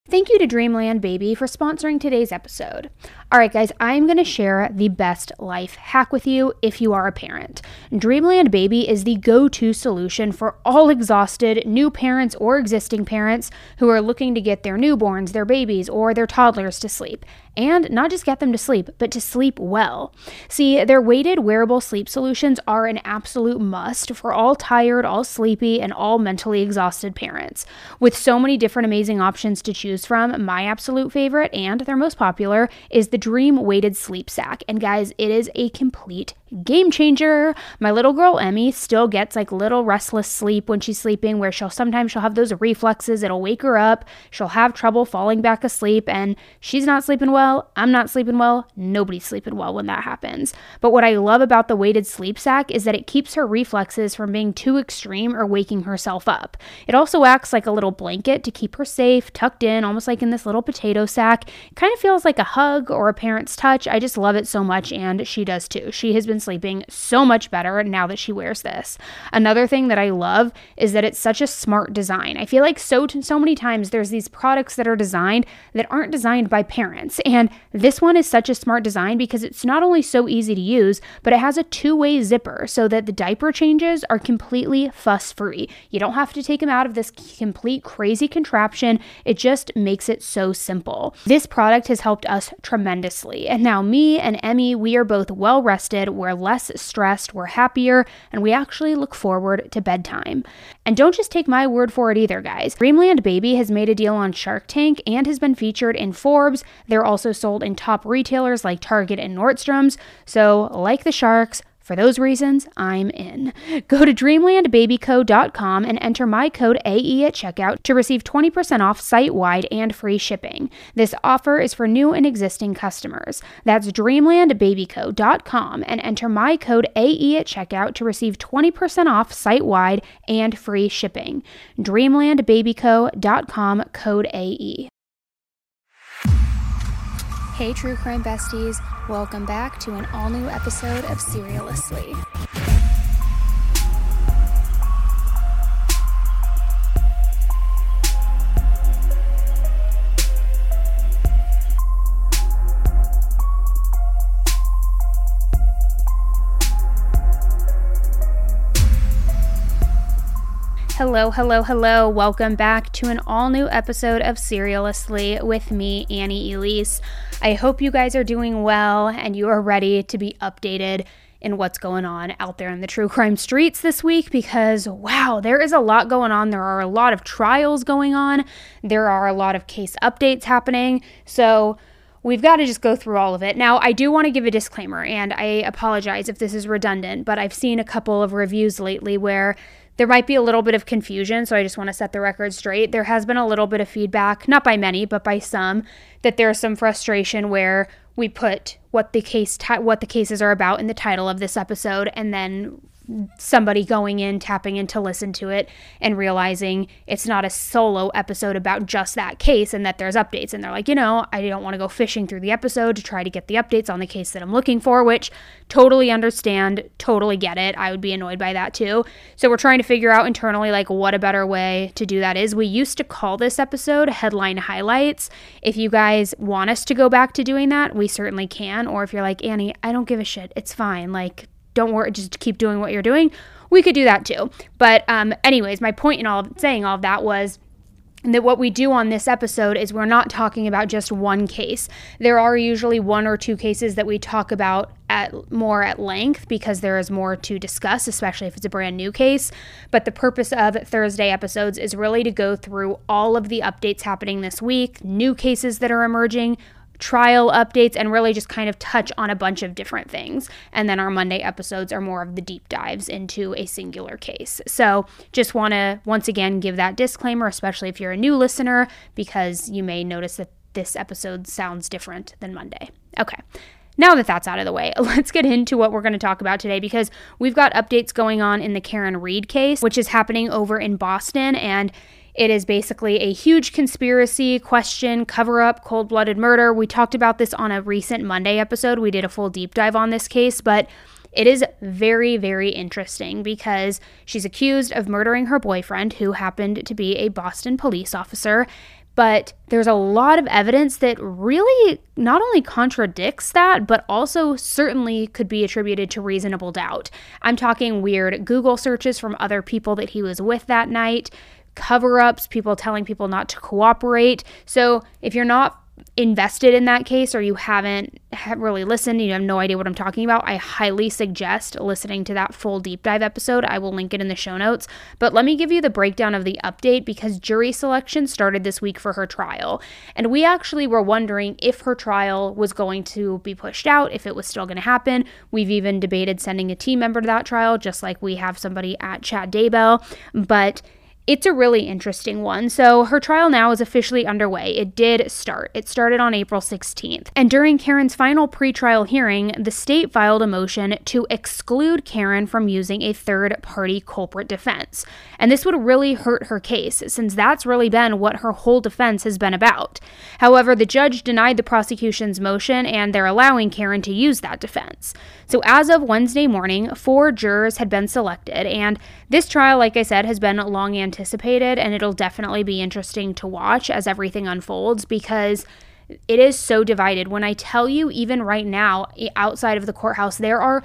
Thank you to Dreamland Baby for sponsoring today's episode. All right, guys, I'm going to share the best life hack with you if you are a parent. Dreamland Baby is the go-to solution for all exhausted new parents or existing parents who are looking to get their newborns, their babies, or their toddlers to sleep. And not just get them to sleep, but to sleep well. See, their weighted wearable sleep solutions are an absolute must for all tired, all sleepy, and all mentally exhausted parents. With so many different amazing options to choose from, my absolute favorite, and their most popular, is the Dream Weighted Sleep Sack. And guys, it is a complete game changer. My little girl Emmy still gets like little restless sleep when she's sleeping, where she'll have those reflexes. It'll wake her up. She'll have trouble falling back asleep, and she's not sleeping well. I'm not sleeping well. Nobody's sleeping well when that happens. But what I love about the weighted sleep sack is that it keeps her reflexes from being too extreme or waking herself up. It also acts like a little blanket to keep her safe, tucked in, almost like in this little potato sack. It kind of feels like a hug or a parent's touch. I just love it so much, and she does too. She has been sleeping so much better now that she wears this. Another thing that I love is that it's such a smart design. I feel like so many times there's these products that are designed that aren't designed by parents, and this one is such a smart design because it's not only so easy to use, but it has a two-way zipper so that the diaper changes are completely fuss-free. You don't have to take them out of this complete crazy contraption. It just makes it so simple. This product has helped us tremendously, and now me and Emmy, we are both well rested, we're less stressed, we're happier, and we actually look forward to bedtime. And don't just take my word for it either, guys. Dreamland Baby has made a deal on Shark Tank and has been featured in Forbes. They're also sold in top retailers like Target and Nordstrom's. So, like the sharks, for those reasons, I'm in. Go to dreamlandbabyco.com and enter my code AE at checkout to receive 20% off site-wide and free shipping. This offer is for new and existing customers. That's dreamlandbabyco.com and enter my code AE at checkout to receive 20% off site-wide and free shipping. dreamlandbabyco.com, code AE. Hey True Crime Besties, welcome back to an all-new episode of Serialously. Hello. Welcome back to an all-new episode of Serialously with me, Annie Elise. I hope you guys are doing well and you are ready to be updated in what's going on out there in the true crime streets this week because, wow, there is a lot going on. There are a lot of trials going on. There are a lot of case updates happening. So we've got to just go through all of it. Now, I do want to give a disclaimer, and I apologize if this is redundant, but I've seen a couple of reviews lately where there might be a little bit of confusion, so I just want to set the record straight. There has been a little bit of feedback, not by many, but by some, that there's some frustration where we put what the cases are about in the title of this episode, and then somebody going in, tapping in to listen to it and realizing it's not a solo episode about just that case and that there's updates. And they're like, I don't want to go fishing through the episode to try to get the updates on the case that I'm looking for, which totally understand, totally get it. I would be annoyed by that too. So we're trying to figure out internally, like, what a better way to do that is. We used to call this episode Headline Highlights. If you guys want us to go back to doing that, we certainly can. Or if you're like, Annie, I don't give a shit, it's fine, like, don't worry, just keep doing what you're doing, we could do that too. But anyways, my point in saying all of that was that what we do on this episode is we're not talking about just one case. There are usually one or two cases that we talk about more at length because there is more to discuss, especially if it's a brand new case. But the purpose of Thursday episodes is really to go through all of the updates happening this week, new cases that are emerging, trial updates, and really just kind of touch on a bunch of different things. And then our Monday episodes are more of the deep dives into a singular case. So just want to once again give that disclaimer, especially if you're a new listener, because you may notice that this episode sounds different than Monday. Okay. Now that that's out of the way, let's get into what we're going to talk about today, because we've got updates going on in the Karen Read case, which is happening over in Boston, and it is basically a huge conspiracy, question, cover-up, cold-blooded murder. We talked about this on a recent Monday episode. We did a full deep dive on this case, but it is very, very interesting because she's accused of murdering her boyfriend, who happened to be a Boston police officer. But there's a lot of evidence that really not only contradicts that, but also certainly could be attributed to reasonable doubt. I'm talking weird Google searches from other people that he was with that night, cover-ups, people telling people not to cooperate. So if you're not invested in that case, or you haven't really listened, you have no idea what I'm talking about, I highly suggest listening to that full deep dive episode. I will link it in the show notes. But let me give you the breakdown of the update, because jury selection started this week for her trial. And we actually were wondering if her trial was going to be pushed out, if it was still going to happen. We've even debated sending a team member to that trial, just like we have somebody at Chad Daybell. But it's a really interesting one. So her trial now is officially underway. It did start. It started on April 16th. And during Karen's final pretrial hearing, the state filed a motion to exclude Karen from using a third-party culprit defense. And this would really hurt her case, since that's really been what her whole defense has been about. However, the judge denied the prosecution's motion, and they're allowing Karen to use that defense. So as of Wednesday morning, 4 jurors had been selected, and this trial, like I said, has been long anticipated, and it'll definitely be interesting to watch as everything unfolds, because it is so divided. When I tell you, even right now, outside of the courthouse, there are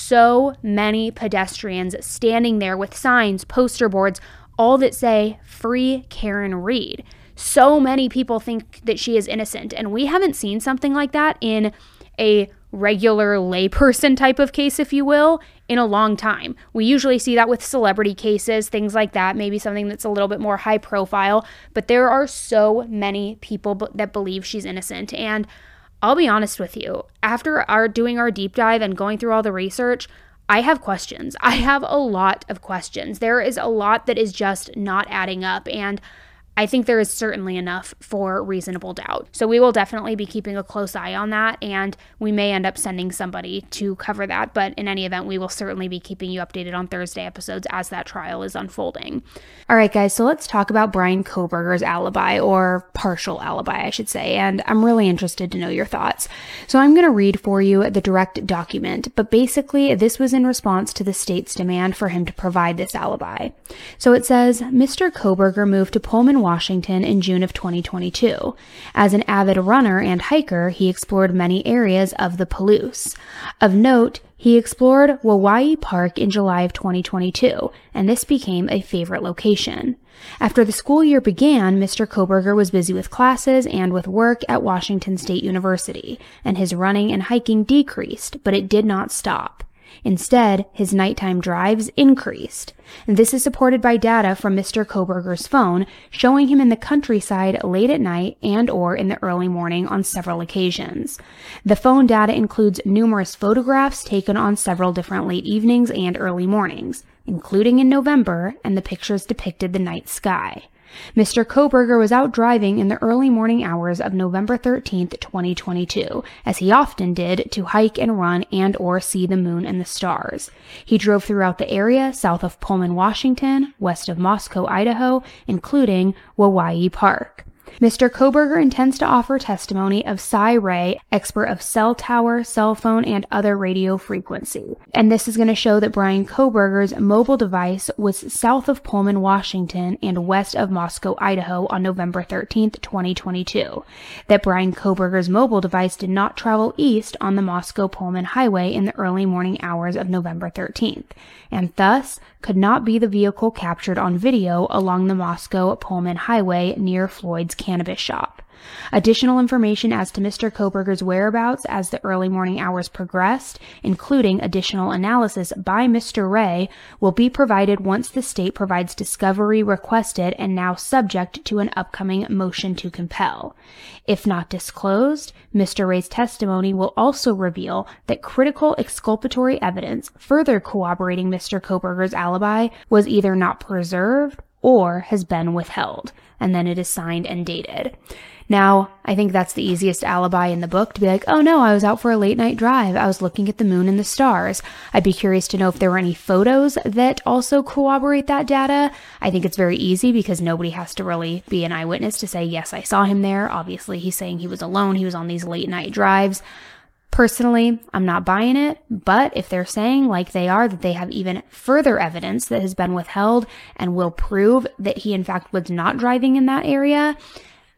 so many pedestrians standing there with signs, poster boards, all that say, "Free Karen Read." So many people think that she is innocent, and we haven't seen something like that in a regular layperson type of case, if you will, in a long time. We usually see that with celebrity cases, things like that, maybe something that's a little bit more high profile, but there are so many people that believe she's innocent. And I'll be honest with you, after doing our deep dive and going through all the research, I have questions. I have a lot of questions. There is a lot that is just not adding up, and I think there is certainly enough for reasonable doubt. So we will definitely be keeping a close eye on that, and we may end up sending somebody to cover that. But in any event, we will certainly be keeping you updated on Thursday episodes as that trial is unfolding. All right, guys, so let's talk about Bryan Kohberger's alibi, or partial alibi, I should say, and I'm really interested to know your thoughts. So I'm going to read for you the direct document, but basically this was in response to the state's demand for him to provide this alibi. So it says, Mr. Kohberger moved to Pullman, Washington in June of 2022. As an avid runner and hiker, he explored many areas of the Palouse. Of note, he explored Wawai Park in July of 2022, and this became a favorite location. After the school year began, Mr. Kohberger was busy with classes and with work at Washington State University, and his running and hiking decreased, but it did not stop. Instead, his nighttime drives increased. And this is supported by data from Mr. Kohberger's phone, showing him in the countryside late at night and/or in the early morning on several occasions. The phone data includes numerous photographs taken on several different late evenings and early mornings, including in November, and the pictures depicted the night sky. Mr. Kohberger was out driving in the early morning hours of November 13th, 2022, as he often did, to hike and run and/or see the moon and the stars. He drove throughout the area south of Pullman, Washington, west of Moscow, Idaho, including Wawai Park. Mr. Kohberger intends to offer testimony of Cy Ray, expert of cell tower, cell phone, and other radio frequency. And this is going to show that Bryan Kohberger's mobile device was south of Pullman, Washington, and west of Moscow, Idaho on November 13th, 2022. That Bryan Kohberger's mobile device did not travel east on the Moscow-Pullman highway in the early morning hours of November 13th, and thus could not be the vehicle captured on video along the Moscow-Pullman highway near Floyd's cannabis shop. Additional information as to Mr. Kohberger's whereabouts as the early morning hours progressed, including additional analysis by Mr. Ray, will be provided once the state provides discovery requested and now subject to an upcoming motion to compel. If not disclosed, Mr. Ray's testimony will also reveal that critical exculpatory evidence further corroborating Mr. Kohberger's alibi was either not preserved or has been withheld. And then it is signed and dated. Now, I think that's the easiest alibi in the book, to be like, oh no, I was out for a late night drive. I was looking at the moon and the stars. I'd be curious to know if there were any photos that also corroborate that data. I think it's very easy because nobody has to really be an eyewitness to say, yes, I saw him there. Obviously, he's saying he was alone. He was on these late night drives. Personally, I'm not buying it, but if they're saying, like they are, that they have even further evidence that has been withheld and will prove that he in fact was not driving in that area,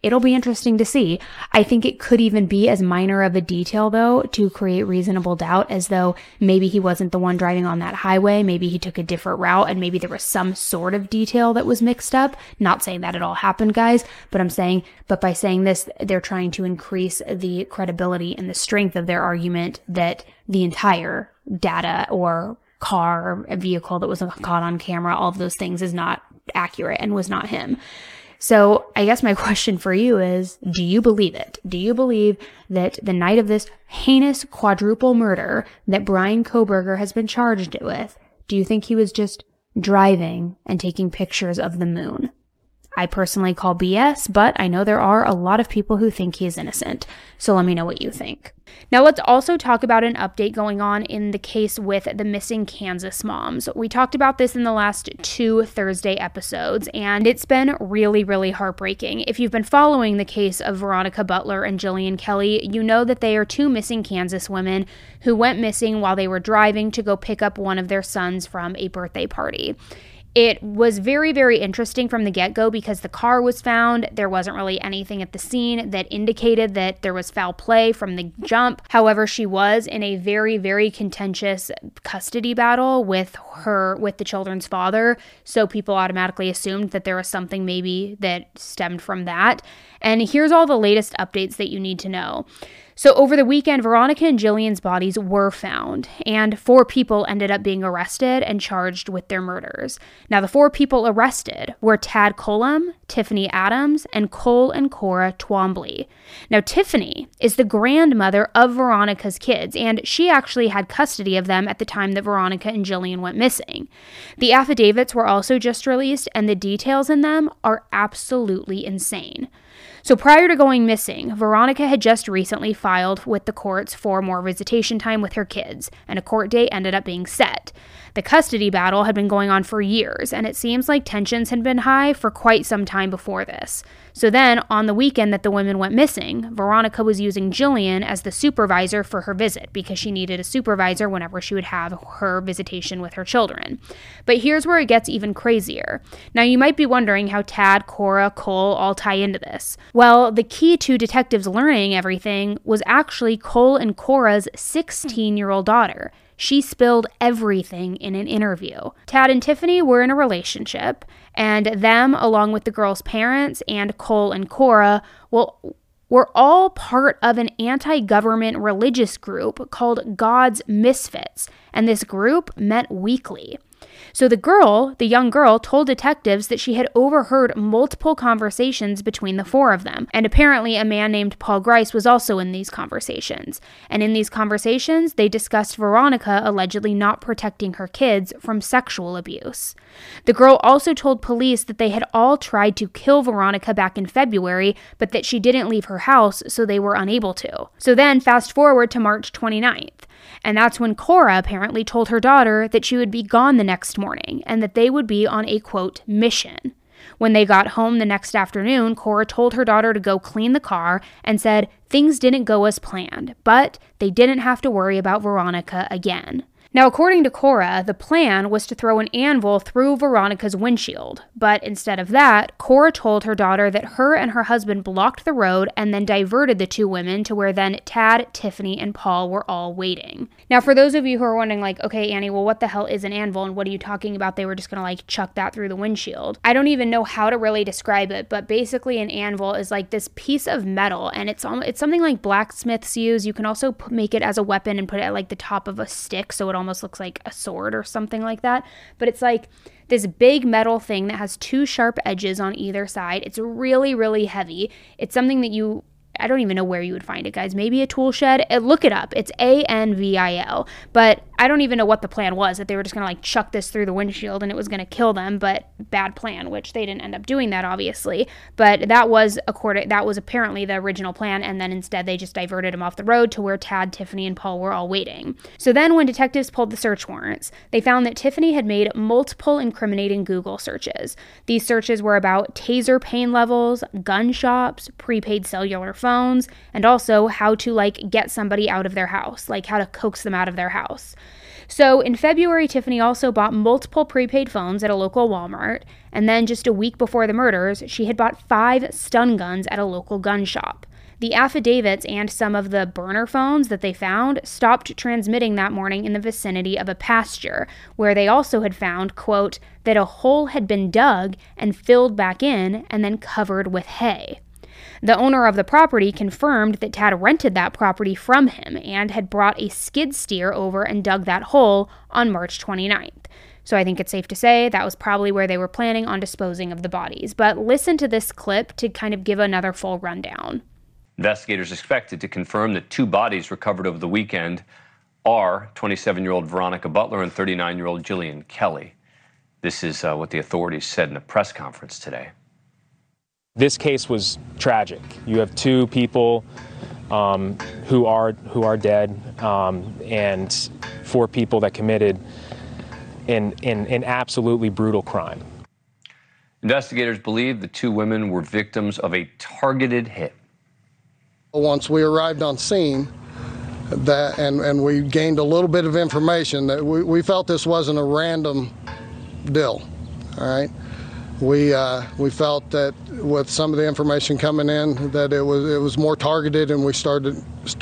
It'll be interesting to see. I think it could even be as minor of a detail, though, to create reasonable doubt, as though maybe he wasn't the one driving on that highway. Maybe he took a different route, and maybe there was some sort of detail that was mixed up. Not saying that it all happened, guys, but by saying this, they're trying to increase the credibility and the strength of their argument that the entire data or car or a vehicle that was caught on camera, all of those things, is not accurate and was not him. So I guess my question for you is, do you believe it? Do you believe that the night of this heinous quadruple murder that Bryan Kohberger has been charged with, do you think he was just driving and taking pictures of the moon? I personally call BS, but I know there are a lot of people who think he is innocent. So let me know what you think. Now let's also talk about an update going on in the case with the missing Kansas moms. We talked about this in the last 2 Thursday episodes, and it's been really, really heartbreaking. If you've been following the case of Veronica Butler and Jillian Kelly, you know that they are 2 missing Kansas women who went missing while they were driving to go pick up one of their sons from a birthday party. It was very, very interesting from the get-go because the car was found. There wasn't really anything at the scene that indicated that there was foul play from the jump. However, she was in a very, very contentious custody battle with the children's father. So people automatically assumed that there was something maybe that stemmed from that. And here's all the latest updates that you need to know. So over the weekend, Veronica and Jillian's bodies were found, and 4 people ended up being arrested and charged with their murders. Now, the 4 people arrested were Tad Colam, Tiffany Adams, and Cole and Cora Twombly. Now, Tiffany is the grandmother of Veronica's kids, and she actually had custody of them at the time that Veronica and Jillian went missing. The affidavits were also just released, and the details in them are absolutely insane. So prior to going missing, Veronica had just recently filed with the courts for more visitation time with her kids, and a court date ended up being set. The custody battle had been going on for years, and it seems like tensions had been high for quite some time before this. So then, on the weekend that the women went missing, Veronica was using Jillian as the supervisor for her visit because she needed a supervisor whenever she would have her visitation with her children. But here's where it gets even crazier. Now, you might be wondering how Tad, Cora, Cole all tie into this. Well, the key to detectives learning everything was actually Cole and Cora's 16-year-old daughter. She spilled everything in an interview. Tad and Tiffany were in a relationship, and them, along with the girls' parents and Cole and Cora, were all part of an anti-government religious group called God's Misfits, and this group met weekly. So the young girl, told detectives that she had overheard multiple conversations between the 4 of them. And apparently a man named Paul Grice was also in these conversations. And in these conversations, they discussed Veronica allegedly not protecting her kids from sexual abuse. The girl also told police that they had all tried to kill Veronica back in February, but that she didn't leave her house, so they were unable to. So then fast forward to March 29th. And that's when Cora apparently told her daughter that she would be gone the next morning and that they would be on a, quote, mission. When they got home the next afternoon, Cora told her daughter to go clean the car and said things didn't go as planned, but they didn't have to worry about Veronica again. Now, according to Cora, the plan was to throw an anvil through Veronica's windshield, but instead of that, Cora told her daughter that her and her husband blocked the road and then diverted the 2 women to where then Tad, Tiffany, and Paul were all waiting. Now, for those of you who are wondering, like, okay, Annie, well, what the hell is an anvil and what are you talking about? They were just gonna, chuck that through the windshield. I don't even know how to really describe it, but basically an anvil is like this piece of metal, and it's something like blacksmiths use. You can also make it as a weapon and put it at, the top of a stick, so it almost looks like a sword or something like that. But it's like this big metal thing that has 2 sharp edges on either side. It's really, really heavy. It's something that I don't even know where you would find it, guys. Maybe a tool shed. Look it up. It's ANVIL. But I don't even know what the plan was, that they were just going to chuck this through the windshield and it was going to kill them, but bad plan, which they didn't end up doing that, obviously. But that was apparently the original plan, and then instead they just diverted them off the road to where Tad, Tiffany, and Paul were all waiting. So then when detectives pulled the search warrants, they found that Tiffany had made multiple incriminating Google searches. These searches were about taser pain levels, gun shops, prepaid cellular phones, and also how to get somebody out of their house, how to coax them out of their house. So in February, Tiffany also bought multiple prepaid phones at a local Walmart, and then just a week before the murders, she had bought 5 stun guns at a local gun shop. The affidavits and some of the burner phones that they found stopped transmitting that morning in the vicinity of a pasture, where they also had found, quote, that a hole had been dug and filled back in and then covered with hay. The owner of the property confirmed that Tad rented that property from him and had brought a skid steer over and dug that hole on March 29th. So I think it's safe to say that was probably where they were planning on disposing of the bodies. But listen to this clip to kind of give another full rundown. Investigators expected to confirm that 2 bodies recovered over the weekend are 27-year-old Veronica Butler and 39-year-old Jillian Kelly. This is what the authorities said in a press conference today. This case was tragic. You have 2 people who are dead, and 4 people that committed an absolutely brutal crime. Investigators believe the 2 women were victims of a targeted hit. Once we arrived on scene, and we gained a little bit of information, that we felt this wasn't a random deal. All right, we felt that with some of the information coming in, that it was more targeted, and we started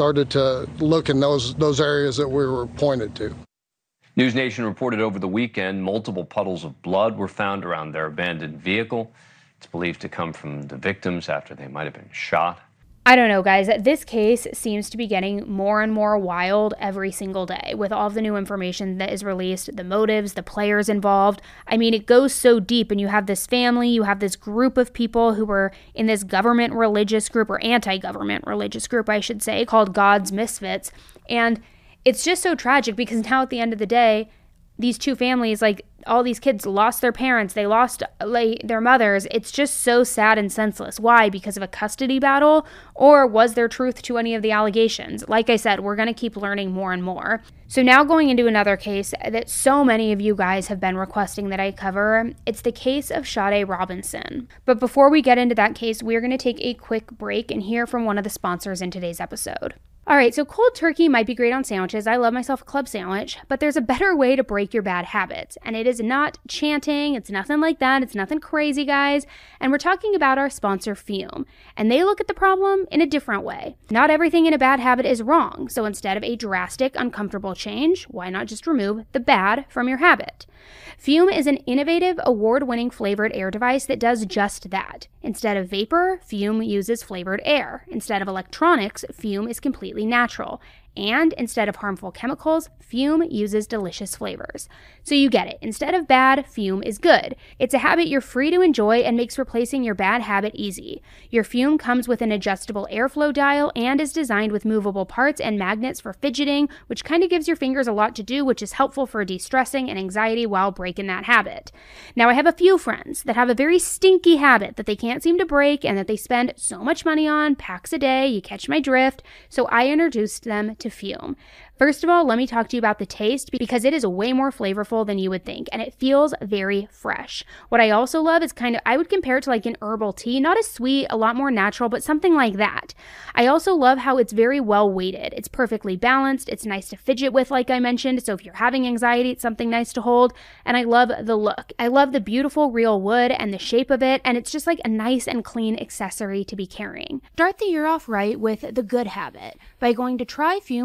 to look in those areas that we were pointed to. News Nation reported over the weekend multiple puddles of blood were found around their abandoned vehicle. It's believed to come from the victims after they might have been shot. I don't know, guys. This case seems to be getting more and more wild every single day with all of the new information that is released, the motives, the players involved. I mean, it goes so deep, and you have this family, you have this group of people who were in this government religious group, or anti-government religious group, I should say, called God's Misfits. And it's just so tragic because now at the end of the day, these 2 families, like all these kids lost their parents, they lost their mothers. It's just so sad and senseless. Why? Because of a custody battle? Or was there truth to any of the allegations? Like I said, we're going to keep learning more and more. So now going into another case that so many of you guys have been requesting that I cover, it's the case of Shade Robinson. But before we get into that case, we're going to take a quick break and hear from one of the sponsors in today's episode. All right, so cold turkey might be great on sandwiches. I love myself a club sandwich, but there's a better way to break your bad habits, and it is not chanting. It's nothing like that. It's nothing crazy, guys. And we're talking about our sponsor, Fume, and they look at the problem in a different way. Not everything in a bad habit is wrong, so instead of a drastic, uncomfortable change, why not just remove the bad from your habit? Fume is an innovative, award-winning flavored air device that does just that. Instead of vapor, Fume uses flavored air. Instead of electronics, Fume is completely natural. And instead of harmful chemicals, Fume uses delicious flavors. So you get it. Instead of bad, Fume is good. It's a habit you're free to enjoy and makes replacing your bad habit easy. Your Fume comes with an adjustable airflow dial and is designed with movable parts and magnets for fidgeting, which kind of gives your fingers a lot to do, which is helpful for de-stressing and anxiety while breaking that habit. Now, I have a few friends that have a very stinky habit that they can't seem to break and that they spend so much money on, packs a day, you catch my drift, so I introduced them to Fume. First of all, let me talk to you about the taste because it is way more flavorful than you would think, and it feels very fresh. What I also love is I would compare it to like an herbal tea, not as sweet, a lot more natural, but something like that. I also love how it's very well weighted. It's perfectly balanced. It's nice to fidget with, like I mentioned, so if you're having anxiety, it's something nice to hold, and I love the look. I love the beautiful real wood and the shape of it, and it's just like a nice and clean accessory to be carrying. Start the year off right with The Good Habit by going to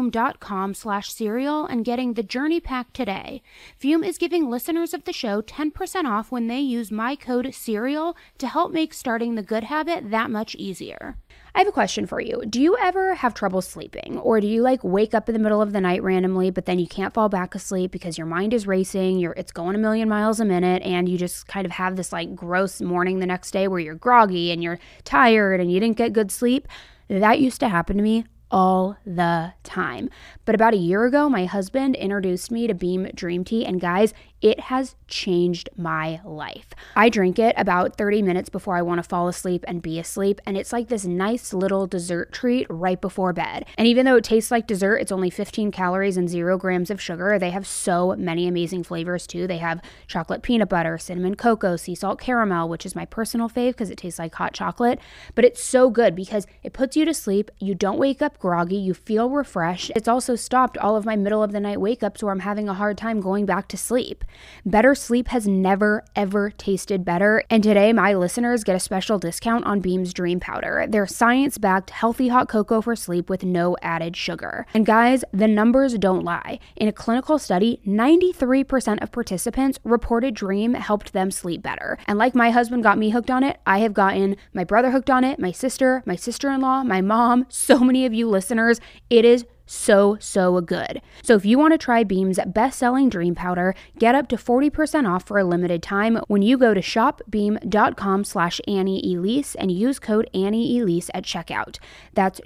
tryfume.com/cereal and getting the Journey Pack today. Fume is giving listeners of the show 10% off when they use my code CEREAL to help make starting the good habit that much easier. I have a question for you. Do you ever have trouble sleeping? Or do you wake up in the middle of the night randomly, but then you can't fall back asleep because your mind is racing, it's going a million miles a minute, and you just kind of have this gross morning the next day where you're groggy and you're tired and you didn't get good sleep? That used to happen to me all the time. But about a year ago, my husband introduced me to Beam Dream Tea, and guys, It has changed my life. I drink it about 30 minutes before I want to fall asleep and be asleep, and it's like this nice little dessert treat right before bed. And even though it tastes like dessert, it's only 15 calories and 0 grams of sugar. They have so many amazing flavors too. They have chocolate peanut butter, cinnamon cocoa, sea salt caramel, which is my personal fave because it tastes like hot chocolate. But it's so good because it puts you to sleep. You don't wake up groggy. You feel refreshed. It's also stopped all of my middle of the night wake ups where I'm having a hard time going back to sleep. Better sleep has never, ever tasted better. And today, my listeners get a special discount on Beam's Dream Powder. Their science-backed healthy hot cocoa for sleep with no added sugar. And guys, the numbers don't lie. In a clinical study, 93% of participants reported Dream helped them sleep better. And like my husband got me hooked on it, I have gotten my brother hooked on it, my sister-in-law, my mom, so many of you listeners. It is so good. So if you want to try Beam's best-selling Dream Powder, get up to 40% off for a limited time when you go to shopbeam.com/AnnieElise and use code AnnieElise at checkout. That's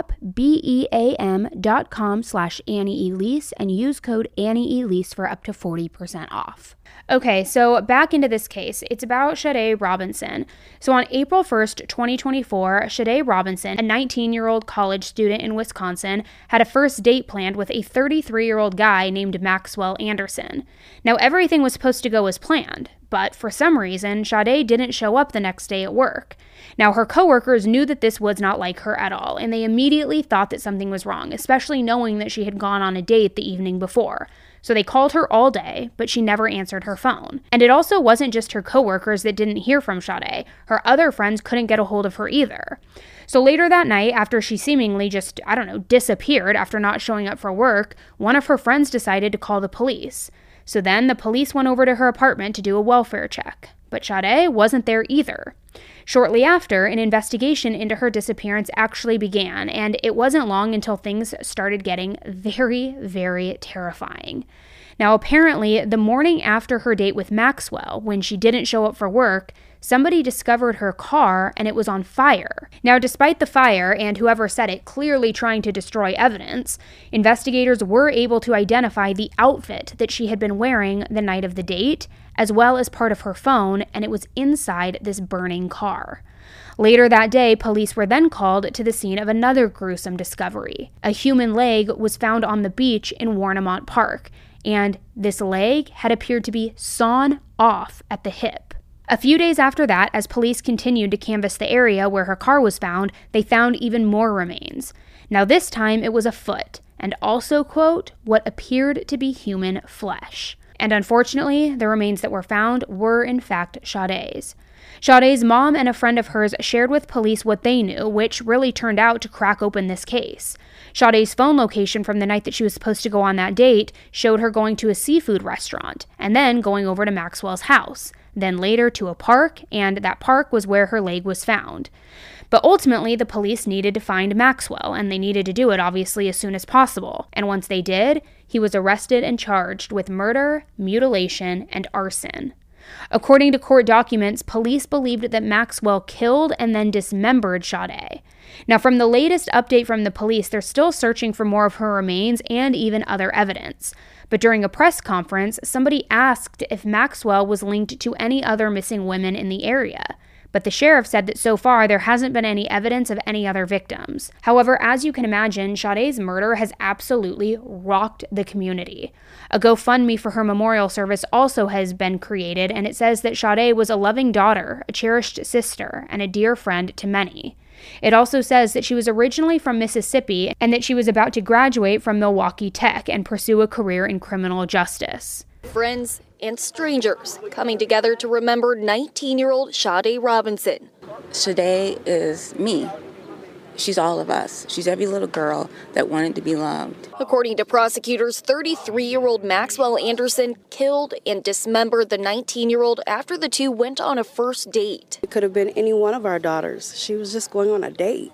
shopbeam.com/AnnieElise and use code AnnieElise for up to 40% off. Okay, so back into this case. It's about Shade Robinson. So on April 1st, 2024, Shade Robinson, a 19-year-old college student in Wisconsin, had a first date planned with a 33-year-old guy named Maxwell Anderson. Now, everything was supposed to go as planned, but for some reason, Shade didn't show up the next day at work. Now, her coworkers knew that this was not like her at all, and they immediately thought that something was wrong, especially knowing that she had gone on a date the evening before. So they called her all day, but she never answered her phone. And it also wasn't just her coworkers that didn't hear from Shade. Her other friends couldn't get a hold of her either. So later that night, after she seemingly just, disappeared after not showing up for work, one of her friends decided to call the police. So then the police went over to her apartment to do a welfare check. But Shade wasn't there either. Shortly after, an investigation into her disappearance actually began, and it wasn't long until things started getting very, very terrifying. Now, apparently, the morning after her date with Maxwell, when she didn't show up for work, somebody discovered her car and it was on fire. Now, despite the fire and whoever set it clearly trying to destroy evidence, investigators were able to identify the outfit that she had been wearing the night of the date, as well as part of her phone, and it was inside this burning car. Later that day, police were then called to the scene of another gruesome discovery. A human leg was found on the beach in Warnemont Park, and this leg had appeared to be sawn off at the hip. A few days after that, as police continued to canvass the area where her car was found, they found even more remains. Now this time it was a foot, and also, quote, what appeared to be human flesh. And unfortunately, the remains that were found were in fact Shade's. Shade's mom and a friend of hers shared with police what they knew, which really turned out to crack open this case. Shade's phone location from the night that she was supposed to go on that date showed her going to a seafood restaurant, and then going over to Maxwell's house, then later to a park, and that park was where her leg was found. But ultimately, the police needed to find Maxwell, and they needed to do it obviously as soon as possible. And once they did, he was arrested and charged with murder, mutilation, and arson. According to court documents, police believed that Maxwell killed and then dismembered Shade. Now, from the latest update from the police, they're still searching for more of her remains and even other evidence. But during a press conference, somebody asked if Maxwell was linked to any other missing women in the area. But the sheriff said that so far there hasn't been any evidence of any other victims. However, as you can imagine, Shade's murder has absolutely rocked the community. A GoFundMe for her memorial service also has been created, and it says that Shade was a loving daughter, a cherished sister, and a dear friend to many. It also says that she was originally from Mississippi and that she was about to graduate from Milwaukee Tech and pursue a career in criminal justice. Friends and strangers coming together to remember 19-year-old Shade Robinson. Shade is me. She's all of us. She's every little girl that wanted to be loved. According to prosecutors, 33-year-old Maxwell Anderson killed and dismembered the 19-year-old after the two went on a first date. It could have been any one of our daughters. She was just going on a date.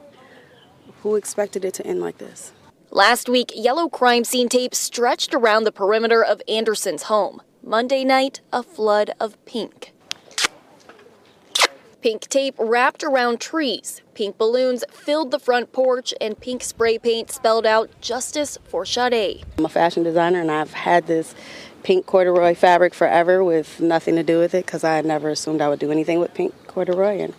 Who expected it to end like this? Last week, yellow crime scene tape stretched around the perimeter of Anderson's home. Monday night, a flood of pink. Pink tape wrapped around trees. Pink balloons filled the front porch, and pink spray paint spelled out justice for Shade. I'm a fashion designer, and I've had this pink corduroy fabric forever with nothing to do with it, because I had never assumed I would do anything with pink corduroy, and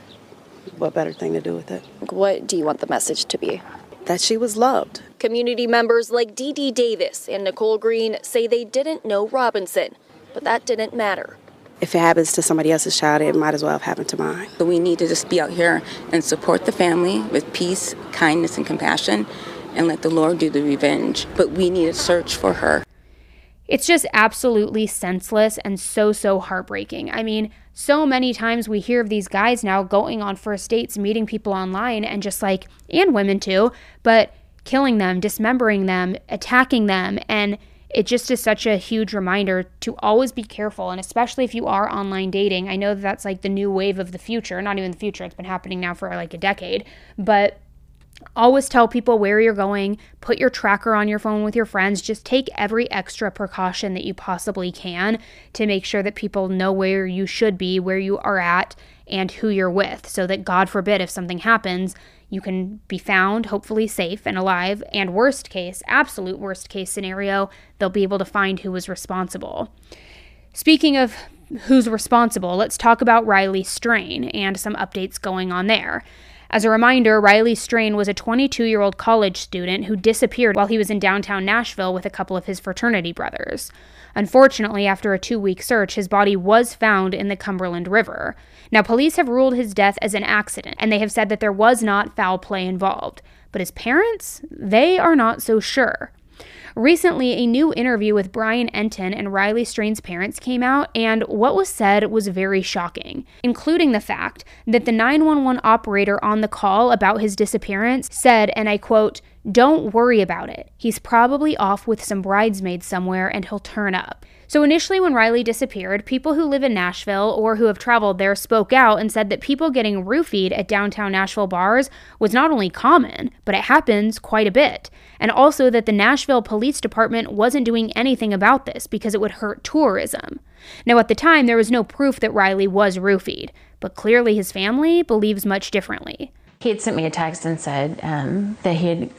what better thing to do with it? What do you want the message to be? That she was loved. Community members like Dee Dee Davis and Nicole Green say they didn't know Robinson, but that didn't matter. If it happens to somebody else's child, it might as well have happened to mine. But we need to just be out here and support the family with peace, kindness, and compassion, and let the Lord do the revenge. But we need to search for her. It's just absolutely senseless and so heartbreaking. I mean, so many times we hear of these guys now going on first dates, meeting people online, and just like, and women too, but killing them, dismembering them, attacking them. And it just is such a huge reminder to always be careful. And especially if you are online dating, I know that's like the new wave of the future, not even the future, it's been happening now for like a decade, but always tell people where you're going, put your tracker on your phone with your friends, just take every extra precaution that you possibly can to make sure that people know where you should be, where you are at, and who you're with, so that God forbid if something happens, you can be found hopefully safe and alive, and worst case, absolute worst case scenario, they'll be able to find who was responsible. Speaking of who's responsible, let's talk about Riley Strain and some updates going on there. As a reminder, Riley Strain was a 22-year-old college student who disappeared while he was in downtown Nashville with a couple of his fraternity brothers. Unfortunately, after a 2-week search, his body was found in the Cumberland River. Now, police have ruled his death as an accident, and they have said that there was not foul play involved. But his parents, they are not so sure. Recently, a new interview with Brian Enton and Riley Strain's parents came out, and what was said was very shocking, including the fact that the 911 operator on the call about his disappearance said, and I quote, "Don't worry about it. He's probably off with some bridesmaids somewhere and he'll turn up." So initially when Riley disappeared, people who live in Nashville or who have traveled there spoke out and said that people getting roofied at downtown Nashville bars was not only common, but it happens quite a bit. And also that the Nashville Police Department wasn't doing anything about this because it would hurt tourism. Now at the time, there was no proof that Riley was roofied, but clearly his family believes much differently. He had sent me a text and said that he had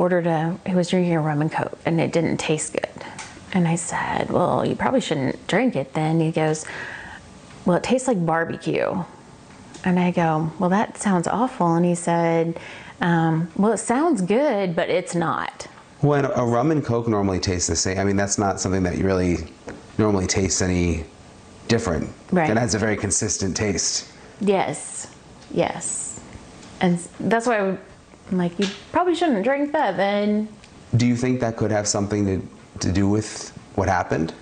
he was drinking a rum and coke and it didn't taste good. And I said, well, you probably shouldn't drink it then. He goes, well, it tastes like barbecue. And I go, well, that sounds awful. And he said, well, it sounds good, but it's not. When a rum and coke normally tastes the same, I mean, that's not something that you really normally tastes any different. Right. It has a very consistent taste. Yes, yes. And that's why I'm like, you probably shouldn't drink that then. Do you think that could have something to do with what happened?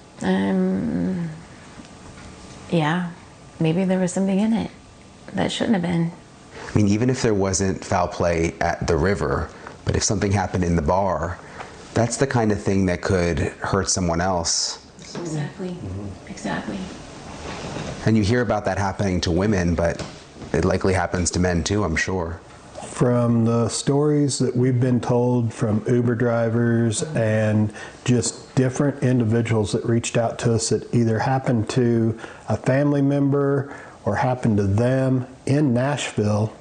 Yeah, maybe there was something in it that shouldn't have been. I mean, even if there wasn't foul play at the river, but if something happened in the bar, that's the kind of thing that could hurt someone else. Exactly, exactly. And you hear about that happening to women, but it likely happens to men too, I'm sure. From the stories that we've been told from Uber drivers and just different individuals that reached out to us that either happened to a family member or happened to them in Nashville,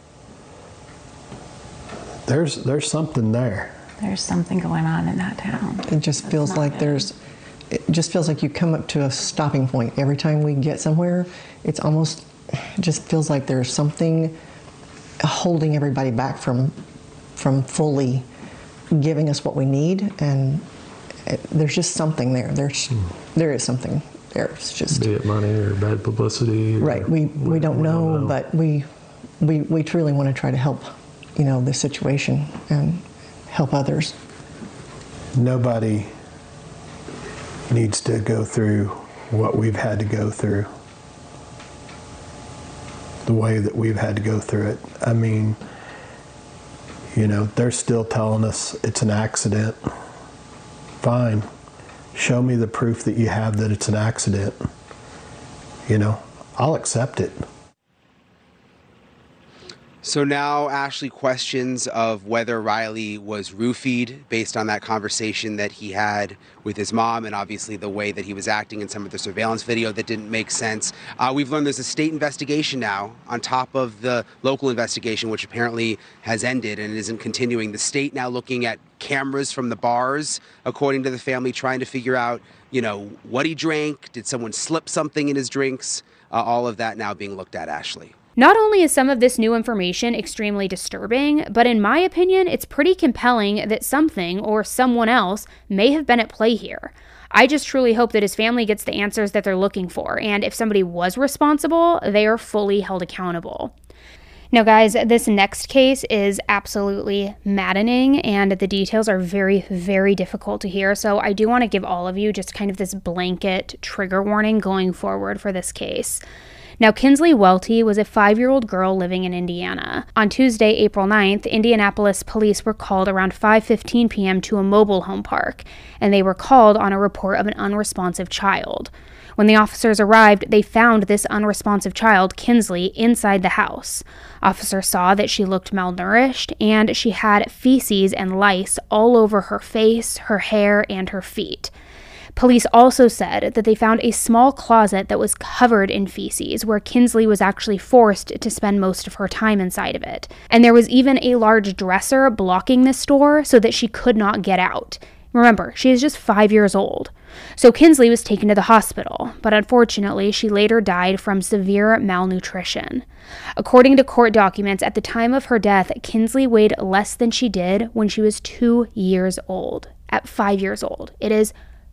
there's something there. There's something going on in that town. It just feels like it just feels like you come up to a stopping point every time we get somewhere. It just feels like there's something holding everybody back from fully giving us what we need, and there's just something there. There is something there. It's just, be it money or bad publicity. Right. We don't know, but we truly want to try to help, this situation and help others. Nobody needs to go through what we've had to go through, the way that we've had to go through it. I mean, they're still telling us it's an accident. Fine. Show me the proof that you have that it's an accident. I'll accept it. So now Ashley questions of whether Riley was roofied based on that conversation that he had with his mom, and obviously the way that he was acting in some of the surveillance video that didn't make sense. We've learned there's a state investigation now on top of the local investigation, which apparently has ended and isn't continuing. The state now looking at cameras from the bars, according to the family, trying to figure out what he drank. Did someone slip something in his drinks? All of that now being looked at, Ashley. Not only is some of this new information extremely disturbing, but in my opinion, it's pretty compelling that something or someone else may have been at play here. I just truly hope that his family gets the answers that they're looking for, and if somebody was responsible, they are fully held accountable. Now, guys, this next case is absolutely maddening, and the details are very, very difficult to hear, so I do want to give all of you just kind of this blanket trigger warning going forward for this case. Now, Kinsley Welty was a 5-year-old girl living in Indiana. On Tuesday, April 9th, Indianapolis police were called around 5:15 p.m. to a mobile home park, and they were called on a report of an unresponsive child. When the officers arrived, they found this unresponsive child, Kinsley, inside the house. Officers saw that she looked malnourished, and she had feces and lice all over her face, her hair, and her feet. Police also said that they found a small closet that was covered in feces, where Kinsley was actually forced to spend most of her time inside of it. And there was even a large dresser blocking this door so that she could not get out. Remember, she is just 5 years old. So Kinsley was taken to the hospital, but unfortunately, she later died from severe malnutrition. According to court documents, at the time of her death, Kinsley weighed less than she did when she was 2 years old. At 5 years old. It is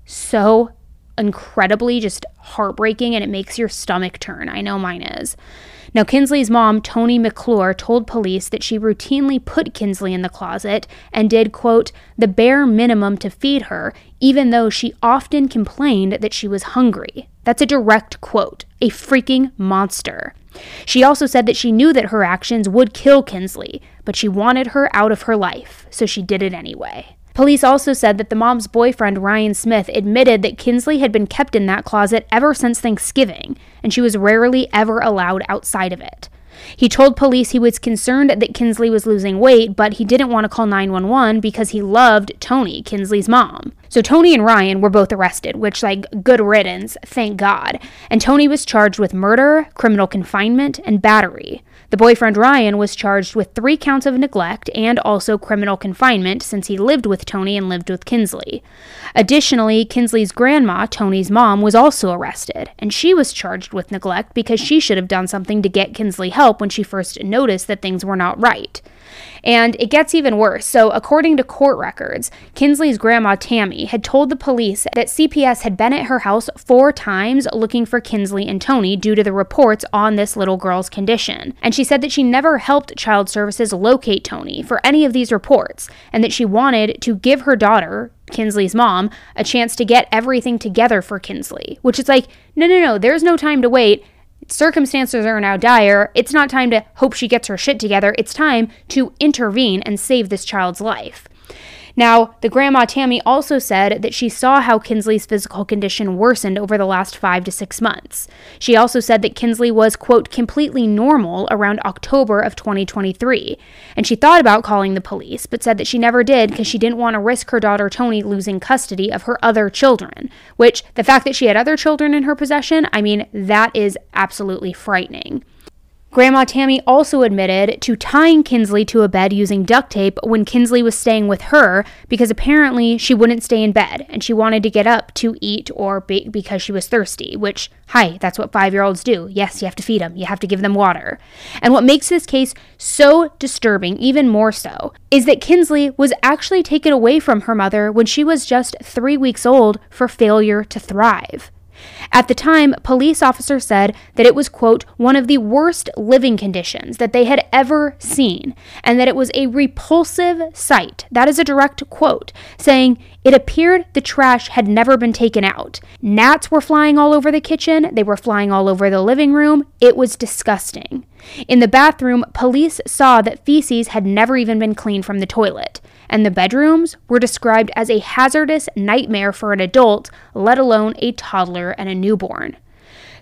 so incredibly just heartbreaking, and it makes your stomach turn. I know mine is. Now, Kinsley's mom, Toni McClure, told police that she routinely put Kinsley in the closet and did, quote, the bare minimum to feed her, even though she often complained that she was hungry. That's a direct quote. A freaking monster. She also said that she knew that her actions would kill Kinsley, but she wanted her out of her life, so she did it anyway. Police also said that the mom's boyfriend, Ryan Smith, admitted that Kinsley had been kept in that closet ever since Thanksgiving, and she was rarely ever allowed outside of it. He told police he was concerned that Kinsley was losing weight, but he didn't want to call 911 because he loved Toni, Kinsley's mom. So Toni and Ryan were both arrested, which, good riddance, thank God. And Toni was charged with murder, criminal confinement, and battery. The boyfriend Ryan was charged with 3 counts of neglect and also criminal confinement since he lived with Toni and lived with Kinsley. Additionally, Kinsley's grandma, Toni's mom, was also arrested, and she was charged with neglect because she should have done something to get Kinsley help when she first noticed that things were not right. And it gets even worse. So according to court records, Kinsley's grandma, Tammy, had told the police that CPS had been at her house 4 times looking for Kinsley and Toni due to the reports on this little girl's condition. And she said that she never helped Child Services locate Toni for any of these reports, and that she wanted to give her daughter, Kinsley's mom, a chance to get everything together for Kinsley. Which is no, there's no time to wait. Circumstances are now dire. It's not time to hope she gets her shit together. It's time to intervene and save this child's life. Now, the grandma Tammy also said that she saw how Kinsley's physical condition worsened over the last 5 to 6 months. She also said that Kinsley was, quote, completely normal around October of 2023. And she thought about calling the police, but said that she never did because she didn't want to risk her daughter Toni losing custody of her other children, which the fact that she had other children in her possession, that is absolutely frightening. Grandma Tammy also admitted to tying Kinsley to a bed using duct tape when Kinsley was staying with her because apparently she wouldn't stay in bed and she wanted to get up to eat or because she was thirsty, which, that's what 5-year-olds do. Yes, you have to feed them. You have to give them water. And what makes this case so disturbing, even more so, is that Kinsley was actually taken away from her mother when she was just 3 weeks old for failure to thrive. At the time, police officers said that it was, quote, one of the worst living conditions that they had ever seen, and that it was a repulsive sight. That is a direct quote, saying, it appeared the trash had never been taken out. Gnats were flying all over the kitchen. They were flying all over the living room. It was disgusting. In the bathroom, police saw that feces had never even been cleaned from the toilet. And the bedrooms were described as a hazardous nightmare for an adult, let alone a toddler and a newborn.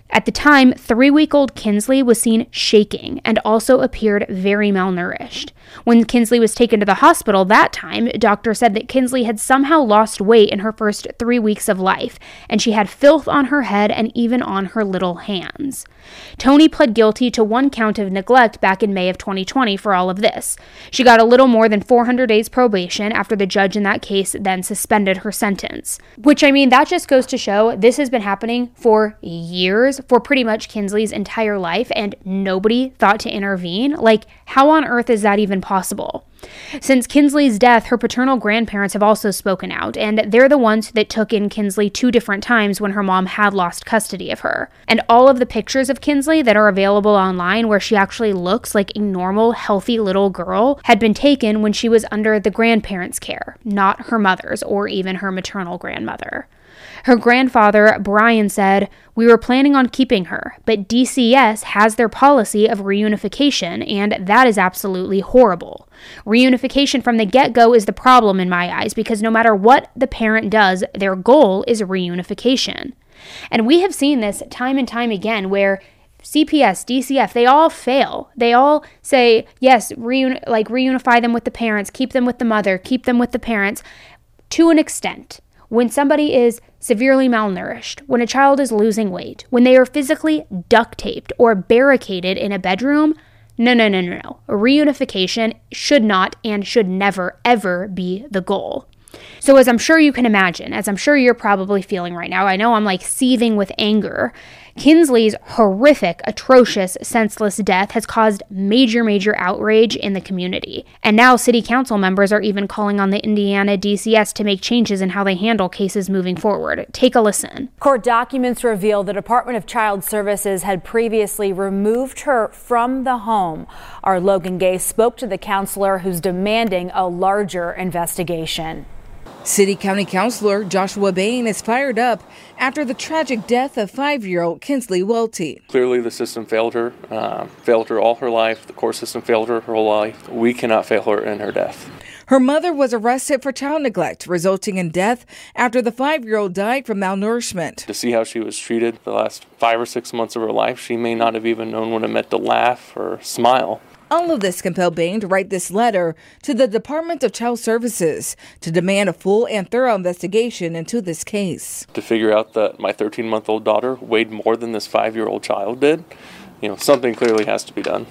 At the time, 3-week-old Kinsley was seen shaking and also appeared very malnourished. When Kinsley was taken to the hospital that time, doctors said that Kinsley had somehow lost weight in her first 3 weeks of life, and she had filth on her head and even on her little hands. Toni pled guilty to 1 count of neglect back in May of 2020 for all of this. She got a little more than 400 days probation after the judge in that case then suspended her sentence. Which, I mean, that just goes to show this has been happening for years, for pretty much Kinsley's entire life, and nobody thought to intervene. Like, how on earth is that even possible? Since Kinsley's death, her paternal grandparents have also spoken out, and they're the ones that took in Kinsley 2 different times when her mom had lost custody of her. And all of the pictures of Kinsley that are available online where she actually looks like a normal, healthy little girl had been taken when she was under the grandparents' care, not her mother's or even her maternal grandmother. Her grandfather, Brian, said, "We were planning on keeping her, but DCS has their policy of reunification, and that is absolutely horrible. Reunification from the get-go is the problem in my eyes, because no matter what the parent does, their goal is reunification." And we have seen this time and time again where CPS, DCF, they all fail. They all say, yes, reunify them with the parents, keep them with the mother, keep them with the parents, to an extent. When somebody is severely malnourished, when a child is losing weight, when they are physically duct taped or barricaded in a bedroom, no. Reunification should not and should never, ever be the goal. So as I'm sure you can imagine, as I'm sure you're probably feeling right now, I know I'm like seething with anger, Kinsley's horrific, atrocious, senseless death has caused major outrage in the community. And now city council members are even calling on the Indiana DCS to make changes in how they handle cases moving forward. Take a listen. Court documents reveal the Department of Child Services had previously removed her from the home. Our Logan Gay spoke to the counselor who's demanding a larger investigation. City County Councilor Joshua Bain is fired up after the tragic death of 5-year-old Kinsley Welty. Clearly the system failed her all her life. The court system failed her whole life. We cannot fail her in her death. Her mother was arrested for child neglect, resulting in death after the 5-year-old died from malnourishment. To see how she was treated the last 5 or 6 months of her life, she may not have even known what it meant to laugh or smile. All of this compelled Bain to write this letter to the Department of Child Services to demand a full and thorough investigation into this case. To figure out that my 13-month-old daughter weighed more than this 5-year-old child did, something clearly has to be done.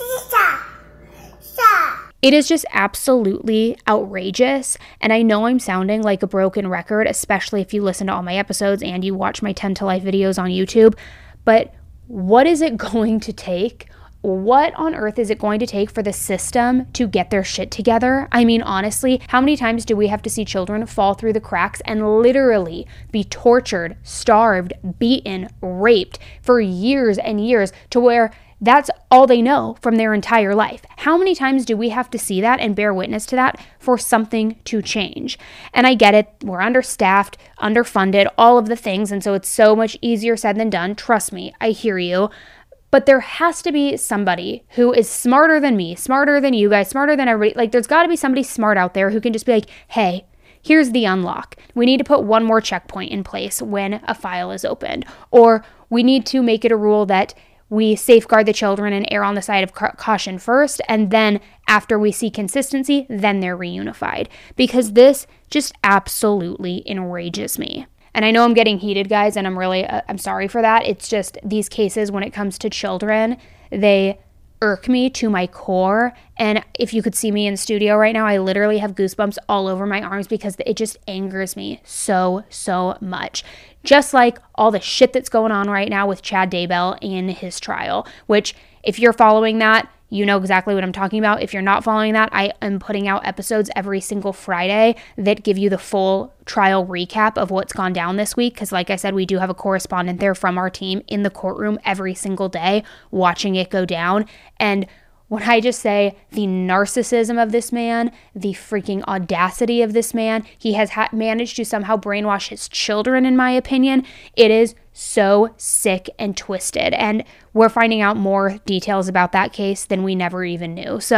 It is just absolutely outrageous, and I know I'm sounding like a broken record, especially if you listen to all my episodes and you watch my 10 to Life videos on YouTube, but what is it going to take? What on earth is it going to take for the system to get their shit together? I mean, honestly, how many times do we have to see children fall through the cracks and literally be tortured, starved, beaten, raped for years and years to where that's all they know from their entire life? How many times do we have to see that and bear witness to that for something to change? And I get it. We're understaffed, underfunded, all of the things. And so it's so much easier said than done. Trust me, I hear you. But there has to be somebody who is smarter than me, smarter than you guys, smarter than everybody. Like, there's got to be somebody smart out there who can just be like, hey, here's the unlock. We need to put one more checkpoint in place when a file is opened. Or we need to make it a rule that we safeguard the children and err on the side of caution first. And then after we see consistency, then they're reunified. Because this just absolutely enrages me. And I know I'm getting heated, guys, and I'm sorry for that. It's just these cases, when it comes to children, they irk me to my core. And if you could see me in studio right now, I literally have goosebumps all over my arms because it just angers me so much. Just like all the shit that's going on right now with Chad Daybell in his trial, which if you're following that, you know exactly what I'm talking about. If you're not following that, I am putting out episodes every single Friday that give you the full trial recap of what's gone down this week. Because like I said, we do have a correspondent there from our team in the courtroom every single day watching it go down. And when I just say the narcissism of this man, the freaking audacity of this man, he has managed to somehow brainwash his children, in my opinion. It is so sick and twisted. And we're finding out more details about that case than we never even knew. So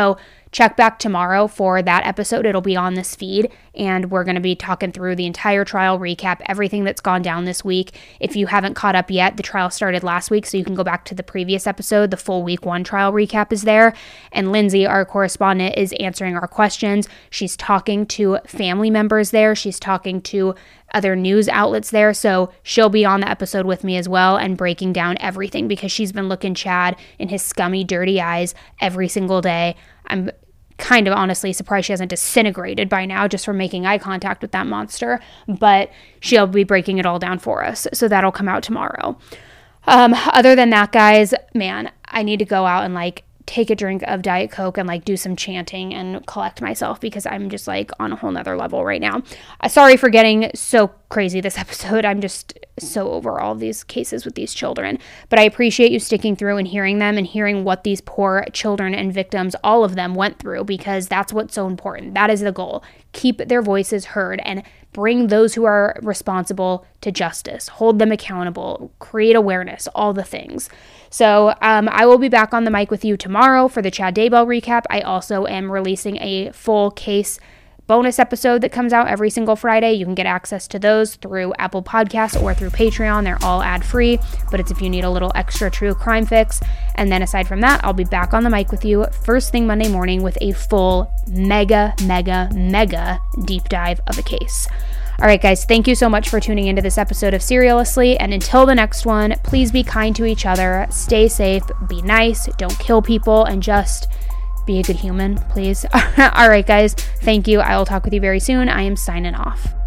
check back tomorrow for that episode. It'll be on this feed, and we're going to be talking through the entire trial, recap everything that's gone down this week. If you haven't caught up yet, the trial started last week, so you can go back to the previous episode. The full week 1 trial recap is there, and Lindsay, our correspondent, is answering our questions. She's talking to family members there. She's talking to other news outlets there, so she'll be on the episode with me as well and breaking down everything, because she's been looking Chad in his scummy, dirty eyes every single day. I'm kind of honestly surprised she hasn't disintegrated by now just from making eye contact with that monster, but she'll be breaking it all down for us, so that'll come out tomorrow. Other than that, guys, man, I need to go out and take a drink of Diet Coke and do some chanting and collect myself, because I'm just on a whole nother level right now. Sorry for getting so crazy this episode. I'm just so over all of these cases with these children, but I appreciate you sticking through and hearing them and hearing what these poor children and victims, all of them, went through, because that's what's so important. That is the goal. Keep their voices heard and bring those who are responsible to justice, hold them accountable, create awareness, all the things. So I will be back on the mic with you tomorrow for the Chad Daybell recap. I also am releasing a full case bonus episode that comes out every single Friday. You can get access to those through Apple Podcasts or through Patreon. They're all ad-free, but it's if you need a little extra true crime fix. And then aside from that, I'll be back on the mic with you first thing Monday morning with a full mega deep dive of a case. All right, guys, thank you so much for tuning into this episode of Serialously. And until the next one, please be kind to each other, stay safe, be nice, don't kill people, and just be a good human, please. All right, guys, thank you. I will talk with you very soon. I am signing off.